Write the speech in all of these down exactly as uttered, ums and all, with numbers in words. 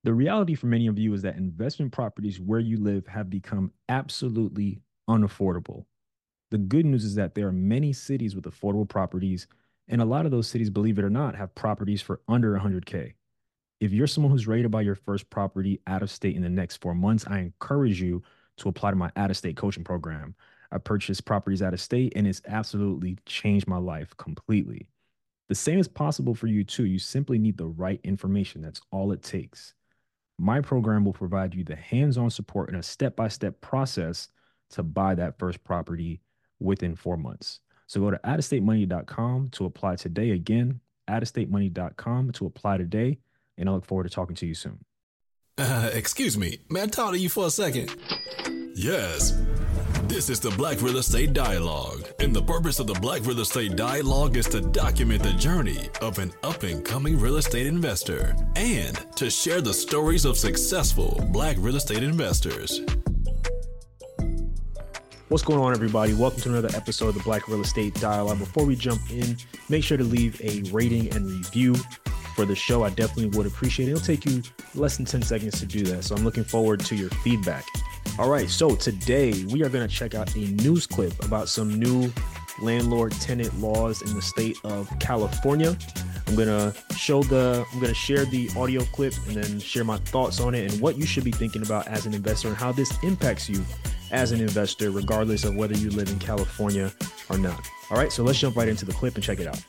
The reality for many of you is that investment properties where you live have become absolutely unaffordable. The good news is that there are many cities with affordable properties, and a lot of those cities, believe it or not, have properties for under one hundred K. If you're someone who's ready to buy your first property out of state in the next four months, I encourage you to apply to my out of state coaching program. I purchased properties out of state, and it's absolutely changed my life completely. The same is possible for you too. You simply need the right information. That's all it takes. My program will provide you the hands on support and a step by step process to buy that first property within four months. So go to out of state money dot com to apply today. Again, out of state money dot com to apply today. And I look forward to talking to you soon. Uh, excuse me, may I talk to you for a second? Yes. This is the Black Real Estate Dialogue, and the purpose of the Black Real Estate Dialogue is to document the journey of an up-and-coming real estate investor and to share the stories of successful Black real estate investors. What's going on, everybody? Welcome to another episode of the Black Real Estate Dialogue. Before we jump in, make sure to leave a rating and review for the show. I definitely would appreciate it. It'll take you less than ten seconds to do that, so I'm looking forward to your feedback. All right, so today we are going to check out a news clip about some new landlord-tenant laws in the state of California. I'm going to show the, I'm going to share the audio clip and then share my thoughts on it and what you should be thinking about as an investor and how this impacts you as an investor, regardless of whether you live in California or not. All right, so let's jump right into the clip and check it out.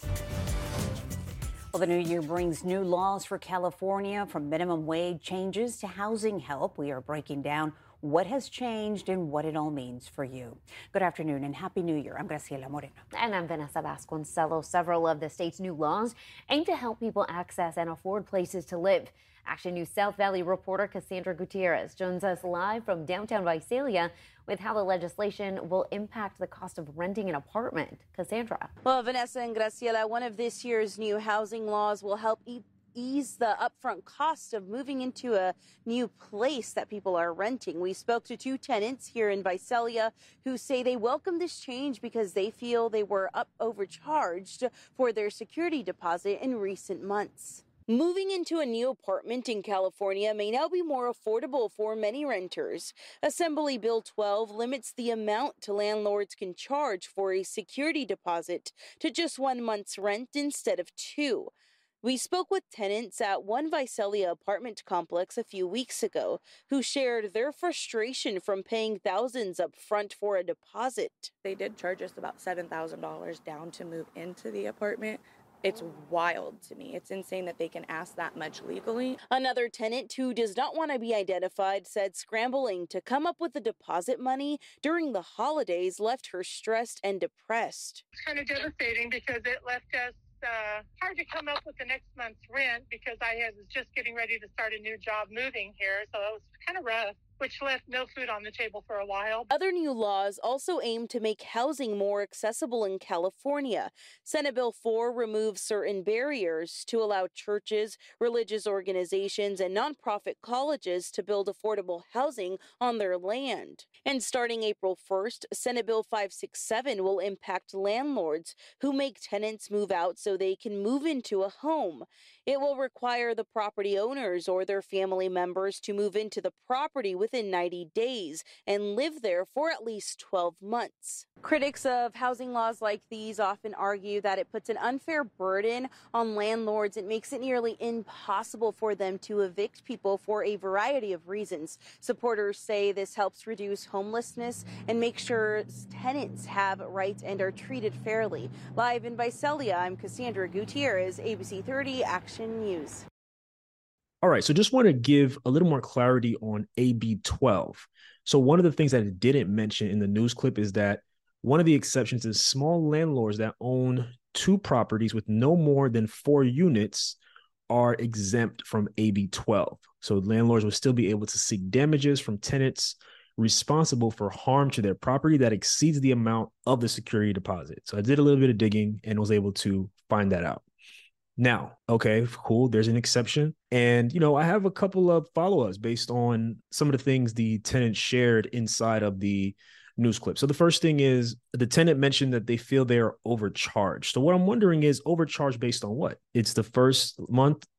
Well, the new year brings new laws for California, from minimum wage changes to housing help. We are breaking down what has changed and what it all means for you. Good afternoon and Happy New Year. I'm Graciela Moreno. And I'm Vanessa Vasconcelos. Several of the state's new laws aim to help people access and afford places to live. Action News South Valley reporter Cassandra Gutierrez joins us live from downtown Visalia with how the legislation will impact the cost of renting an apartment. Cassandra. Well, Vanessa and Graciela, one of this year's new housing laws will help e- ease the upfront cost of moving into a new place that people are renting. We spoke to two tenants here in Visalia who say they welcome this change because they feel they were up overcharged for their security deposit in recent months. Moving into a new apartment in California may now be more affordable for many renters. Assembly Bill twelve limits the amount to landlords can charge for a security deposit to just one month's rent instead of two. We spoke with tenants at one Visalia apartment complex a few weeks ago who shared their frustration from paying thousands up front for a deposit. They did charge us about seven thousand dollars down to move into the apartment. It's wild to me. It's insane that they can ask that much legally. Another tenant who does not want to be identified said scrambling to come up with the deposit money during the holidays left her stressed and depressed. It's kind of devastating because it left us uh, hard to come up with the next month's rent because I had, was just getting ready to start a new job moving here. So it was kind of rough, which left no food on the table for a while. Other new laws also aim to make housing more accessible in California. Senate Bill four removes certain barriers to allow churches, religious organizations, and nonprofit colleges to build affordable housing on their land. And starting April first, Senate Bill five sixty-seven will impact landlords who make tenants move out so they can move into a home. It will require the property owners or their family members to move into the property within ninety days and live there for at least twelve months. Critics of housing laws like these often argue that it puts an unfair burden on landlords. It makes it nearly impossible for them to evict people for a variety of reasons. Supporters say this helps reduce homelessness and make sure tenants have rights and are treated fairly. Live in Visalia, I'm Cassandra Gutierrez, A B C thirty Action News. All right, so just want to give a little more clarity on A B twelve. So one of the things that it didn't mention in the news clip is that one of the exceptions is small landlords that own two properties with no more than four units are exempt from A B twelve. So landlords will still be able to seek damages from tenants responsible for harm to their property that exceeds the amount of the security deposit. So I did a little bit of digging and was able to find that out. Now, okay, cool. There's an exception. And, you know, I have a couple of follow-ups based on some of the things the tenant shared inside of the news clip. So the first thing is the tenant mentioned that they feel they're overcharged. So what I'm wondering is overcharged based on what? It's the first month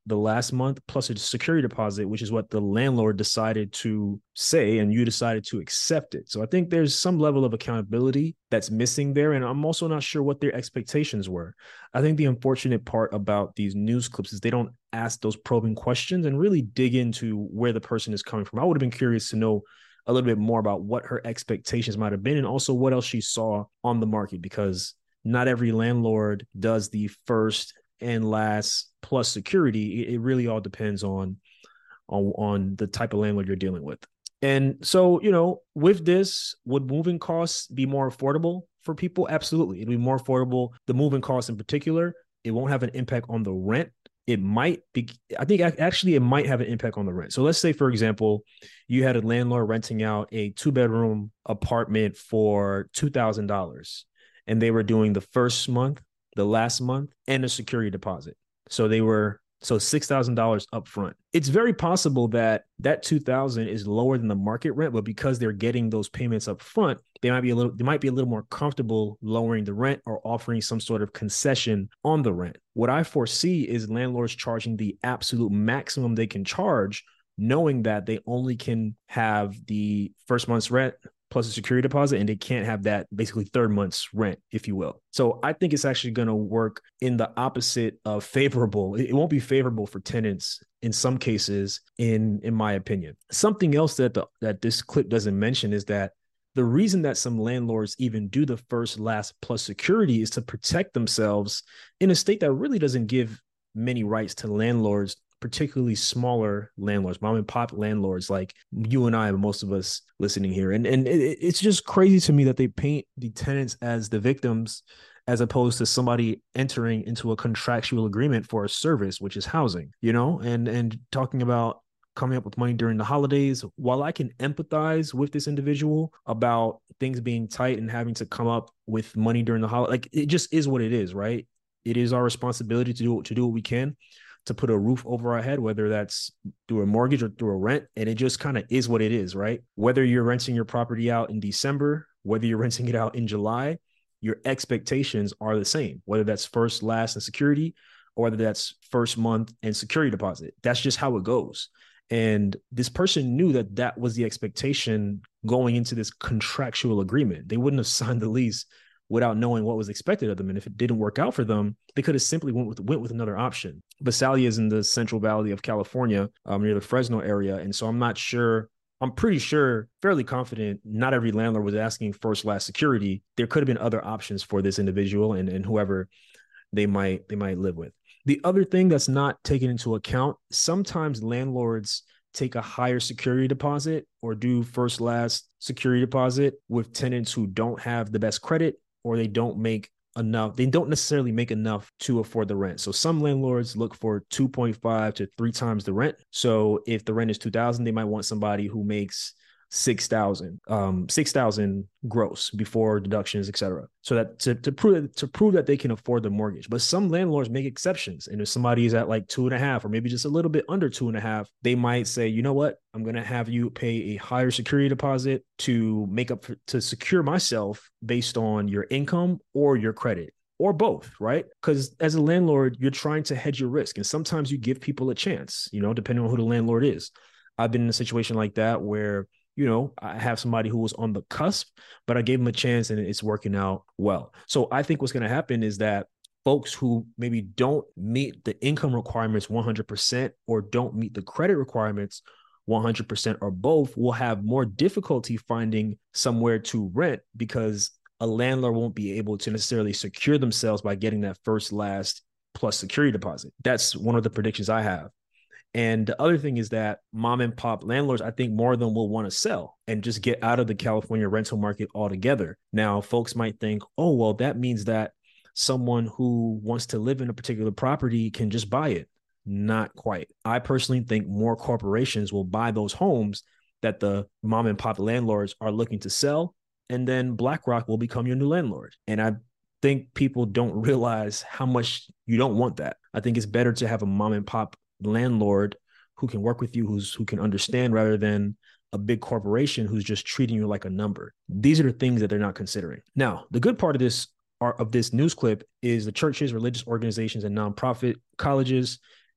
the last month plus a security deposit, which is what the landlord decided to say, and you decided to accept it. So I think there's some level of accountability that's missing there. And I'm also not sure what their expectations were. I think the unfortunate part about these news clips is they don't ask those probing questions and really dig into where the person is coming from. I would have been curious to know a little bit more about what her expectations might have been, and also what else she saw on the market, because not every landlord does the first and last plus security. It, it really all depends on, on, on the type of landlord you're dealing with. And so, you know, with this, would moving costs be more affordable for people? Absolutely. It'd be more affordable. The moving costs in particular, it won't have an impact on the rent. It might be, I think actually it might have an impact on the rent. So let's say, for example, you had a landlord renting out a two bedroom apartment for two thousand dollars, and they were doing the first month, the last month, and a security deposit. So they were, so six thousand dollars up front. It's very possible that that two thousand dollars is lower than the market rent, but because they're getting those payments up front, they might be a little, they might be a little more comfortable lowering the rent or offering some sort of concession on the rent. What I foresee is landlords charging the absolute maximum they can charge, knowing that they only can have the first month's rent plus a security deposit, and they can't have that basically third month's rent, if you will. So I think it's actually going to work in the opposite of favorable. It won't be favorable for tenants in some cases, in, in my opinion. Something else that the, that this clip doesn't mention is that the reason that some landlords even do the first, last plus security is to protect themselves in a state that really doesn't give many rights to landlords, particularly smaller landlords, mom and pop landlords like you and I, most of us listening here. And, and it, it's just crazy to me that they paint the tenants as the victims, as opposed to somebody entering into a contractual agreement for a service, which is housing, you know, and, and talking about coming up with money during the holidays. While I can empathize with this individual about things being tight and having to come up with money during the holiday, like it just is what it is, right? It is our responsibility to do, to do what we can to put a roof over our head, whether that's through a mortgage or through a rent. And it just kind of is what it is, right? Whether you're renting your property out in December, whether you're renting it out in July, your expectations are the same, whether that's first, last, and security, or whether that's first month and security deposit. That's just how it goes. And this person knew that that was the expectation going into this contractual agreement. They wouldn't have signed the lease without knowing what was expected of them. And if it didn't work out for them, they could have simply went with went with another option. Visalia is in the Central Valley of California, um, near the Fresno area. And so I'm not sure, I'm pretty sure, fairly confident, not every landlord was asking first, last security. There could have been other options for this individual and, and whoever they might, they might live with. The other thing that's not taken into account, sometimes landlords take a higher security deposit or do first, last security deposit with tenants who don't have the best credit, or they don't make enough. They don't necessarily make enough to afford the rent. So some landlords look for two point five to three times the rent. So if the rent is two thousand, they might want somebody who makes six thousand, um, six thousand gross before deductions, et cetera. So that to, to prove to prove that they can afford the mortgage. But some landlords make exceptions. And if somebody is at like two and a half, or maybe just a little bit under two and a half, they might say, you know what, I'm going to have you pay a higher security deposit to make up for, to secure myself based on your income or your credit, or both, right? Because as a landlord, you're trying to hedge your risk. And sometimes you give people a chance, you know, depending on who the landlord is. I've been in a situation like that where, you know, I have somebody who was on the cusp, but I gave them a chance and it's working out well. So I think what's going to happen is that folks who maybe don't meet the income requirements one hundred percent or don't meet the credit requirements one hundred percent or both will have more difficulty finding somewhere to rent, because a landlord won't be able to necessarily secure themselves by getting that first, last plus security deposit. That's one of the predictions I have. And the other thing is that mom and pop landlords, I think more of them will want to sell and just get out of the California rental market altogether. Now, folks might think, oh, well, that means that someone who wants to live in a particular property can just buy it. Not quite. I personally think more corporations will buy those homes that the mom and pop landlords are looking to sell, and then BlackRock will become your new landlord. And I think people don't realize how much you don't want that. I think it's better to have a mom and pop landlord who can work with you, who's who can understand, rather than a big corporation who's just treating you like a number. These are the things that they're not considering. Now, the good part of this of this news clip is the churches, religious organizations, and nonprofit colleges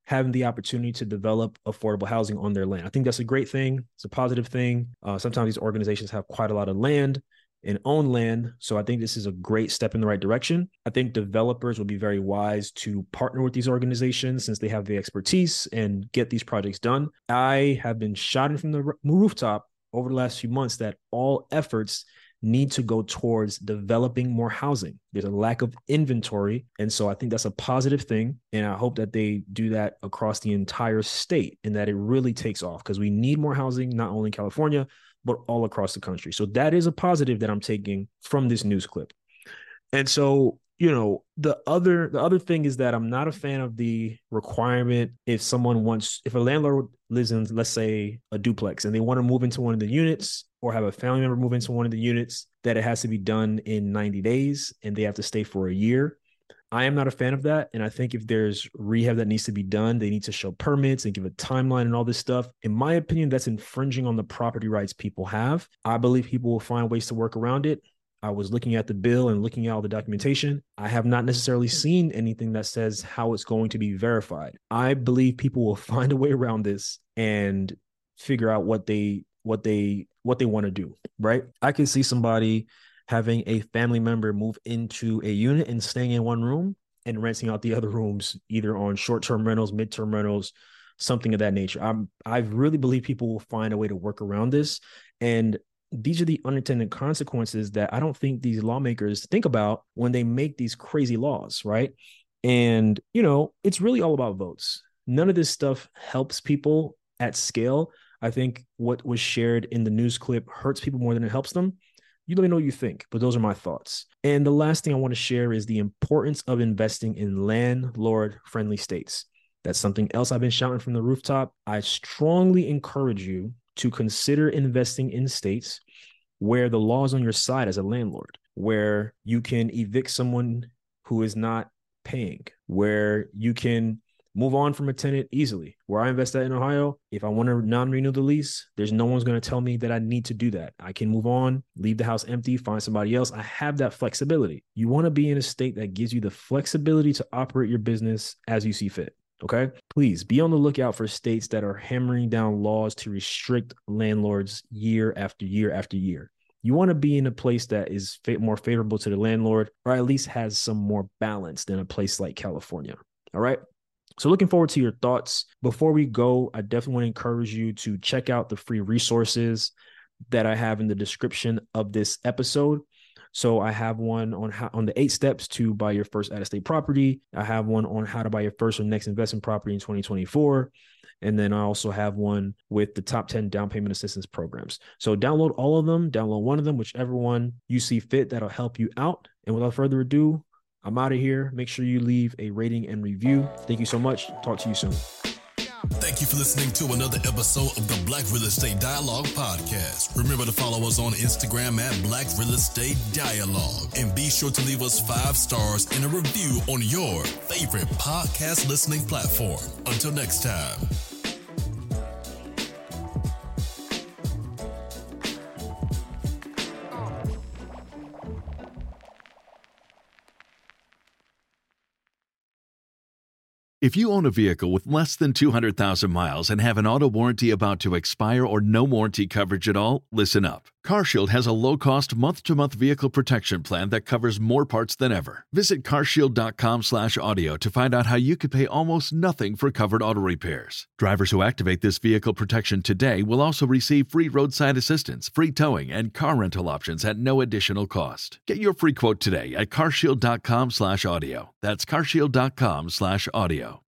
having the opportunity to develop affordable housing on their land. I think that's a great thing. It's a positive thing. Uh, sometimes these organizations have quite a lot of land and own land. So I think this is a great step in the right direction. I think developers will be very wise to partner with these organizations since they have the expertise and get these projects done. I have been shouting from the rooftop over the last few months that all efforts need to go towards developing more housing. There's a lack of inventory. And so I think that's a positive thing. And I hope that they do that across the entire state and that it really takes off because we need more housing, not only in California, but all across the country. So that is a positive that I'm taking from this news clip. And so, you know, the other the other thing is that I'm not a fan of the requirement if someone wants, if a landlord lives in, let's say, a duplex and they want to move into one of the units or have a family member move into one of the units, that it has to be done in ninety days and they have to stay for a year. I am not a fan of that. And I think if there's rehab that needs to be done, they need to show permits and give a timeline and all this stuff. In my opinion, that's infringing on the property rights people have. I believe people will find ways to work around it. I was looking at the bill and looking at all the documentation. I have not necessarily seen anything that says how it's going to be verified. I believe people will find a way around this and figure out what they what they what they want to do, right? I can see somebody having a family member move into a unit and staying in one room and renting out the other rooms, either on short-term rentals, mid-term rentals, something of that nature. I'm, I really believe people will find a way to work around this. And these are the unintended consequences that I don't think these lawmakers think about when they make these crazy laws, right? And, you know, it's really all about votes. None of this stuff helps people at scale. I think what was shared in the news clip hurts people more than it helps them. You let me know what you think, but those are my thoughts. And the last thing I want to share is the importance of investing in landlord-friendly states. That's something else I've been shouting from the rooftop. I strongly encourage you to consider investing in states where the law is on your side as a landlord, where you can evict someone who is not paying, where you can move on from a tenant easily. Where I invest at in Ohio, if I want to non-renew the lease, there's no one's going to tell me that I need to do that. I can move on, leave the house empty, find somebody else. I have that flexibility. You want to be in a state that gives you the flexibility to operate your business as you see fit. Okay, please be on the lookout for states that are hammering down laws to restrict landlords year after year after year. You want to be in a place that is fa- more favorable to the landlord, or at least has some more balance than a place like California. All right. So looking forward to your thoughts. Before we go, I definitely want to encourage you to check out the free resources that I have in the description of this episode. So I have one on how on the eight steps to buy your first out-of-state property. I have one on how to buy your first or next investment property in twenty twenty-four. And then I also have one with the top ten down payment assistance programs. So download all of them, download one of them, whichever one you see fit that'll help you out. And without further ado, I'm out of here. Make sure you leave a rating and review. Thank you so much. Talk to you soon. Thank you for listening to another episode of the Black Real Estate Dialogue podcast. Remember to follow us on Instagram at Black Real Estate Dialogue. And be sure to leave us five stars and a review on your favorite podcast listening platform. Until next time. If you own a vehicle with less than two hundred thousand miles and have an auto warranty about to expire or no warranty coverage at all, listen up. CarShield has a low-cost month-to-month vehicle protection plan that covers more parts than ever. Visit carshield.com slash audio to find out how you could pay almost nothing for covered auto repairs. Drivers who activate this vehicle protection today will also receive free roadside assistance, free towing, and car rental options at no additional cost. Get your free quote today at carshield.com slash audio. That's carshield.com slash audio.